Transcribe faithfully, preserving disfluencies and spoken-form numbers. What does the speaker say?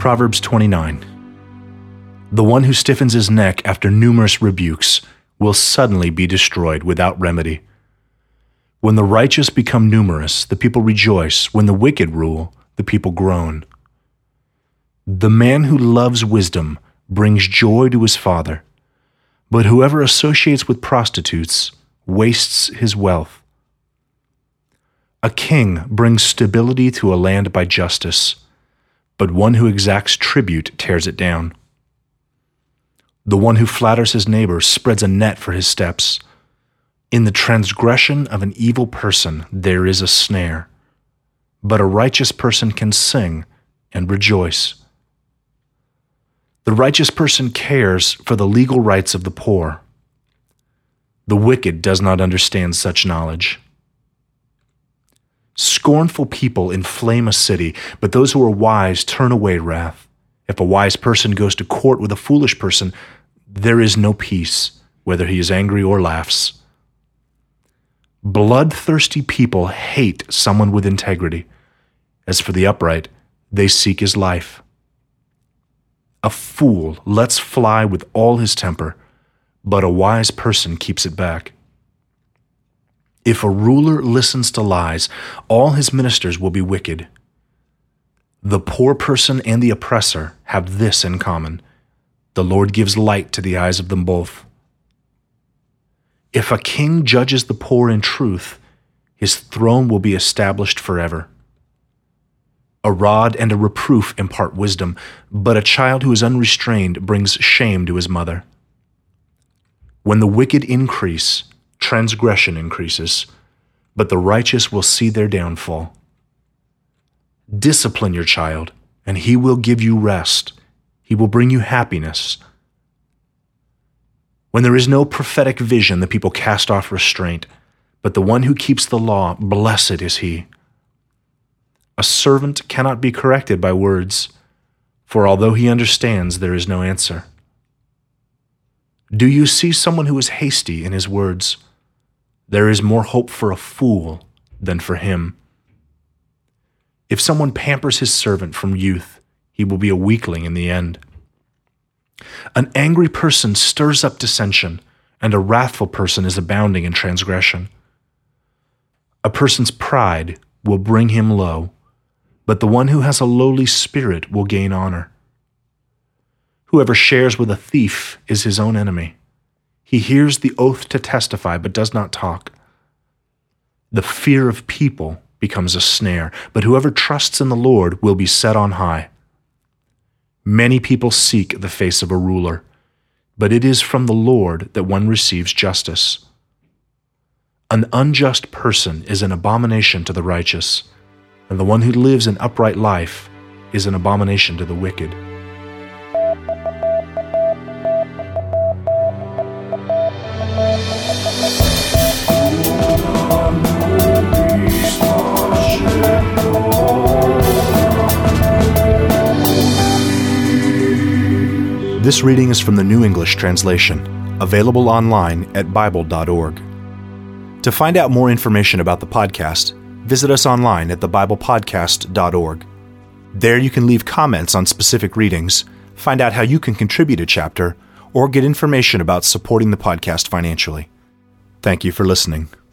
Proverbs twenty-nine. The one who stiffens his neck after numerous rebukes will suddenly be destroyed without remedy. When the righteous become numerous, the people rejoice. When the wicked rule, the people groan. The man who loves wisdom brings joy to his father, but whoever associates with prostitutes wastes his wealth. A king brings stability to a land by justice, but one who exacts tribute tears it down. The one who flatters his neighbor spreads a net for his steps. In the transgression of an evil person there is a snare, but a righteous person can sing and rejoice. The righteous person cares for the legal rights of the poor. The wicked does not understand such knowledge. Scornful people inflame a city, but those who are wise turn away wrath. If a wise person goes to court with a foolish person, there is no peace, whether he is angry or laughs. Bloodthirsty people hate someone with integrity. As for the upright, they seek his life. A fool lets fly with all his temper, but a wise person keeps it back. If a ruler listens to lies, all his ministers will be wicked. The poor person and the oppressor have this in common: the Lord gives light to the eyes of them both. If a king judges the poor in truth, his throne will be established forever. A rod and a reproof impart wisdom, but a child who is unrestrained brings shame to his mother. When the wicked increase, transgression increases, but the righteous will see their downfall. Discipline your child, and he will give you rest. He will bring you happiness. When there is no prophetic vision, the people cast off restraint, but the one who keeps the law, blessed is he. A servant cannot be corrected by words, for although he understands, there is no answer. Do you see someone who is hasty in his words? There is more hope for a fool than for him. If someone pampers his servant from youth, he will be a weakling in the end. An angry person stirs up dissension, and a wrathful person is abounding in transgression. A person's pride will bring him low, but the one who has a lowly spirit will gain honor. Whoever shares with a thief is his own enemy. He hears the oath to testify, but does not talk. The fear of people becomes a snare, but whoever trusts in the Lord will be set on high. Many people seek the face of a ruler, but it is from the Lord that one receives justice. An unjust person is an abomination to the righteous, and the one who lives an upright life is an abomination to the wicked. This reading is from the New English Translation, available online at bible dot org. To find out more information about the podcast, visit us online at the bible podcast dot org. There you can leave comments on specific readings, find out how you can contribute a chapter, or get information about supporting the podcast financially. Thank you for listening.